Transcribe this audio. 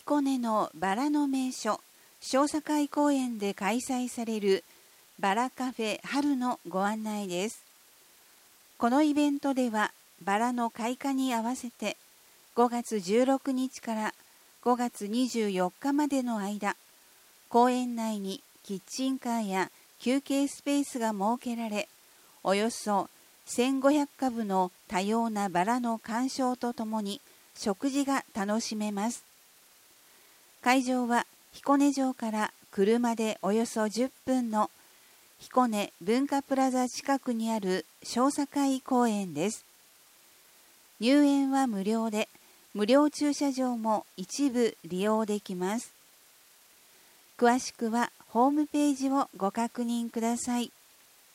彦根のバラの名所、小堺公園で開催されるバラカフェ春のご案内です。このイベントでは、バラの開花に合わせて5月16日から5月24日までの間、公園内にキッチンカーや休憩スペースが設けられ、およそ1500株の多様なバラの鑑賞とともに食事が楽しめます。会場は彦根城から車でおよそ10分の彦根文化プラザ近くにある小堺公園です。入園は無料で、無料駐車場も一部利用できます。詳しくはホームページをご確認ください。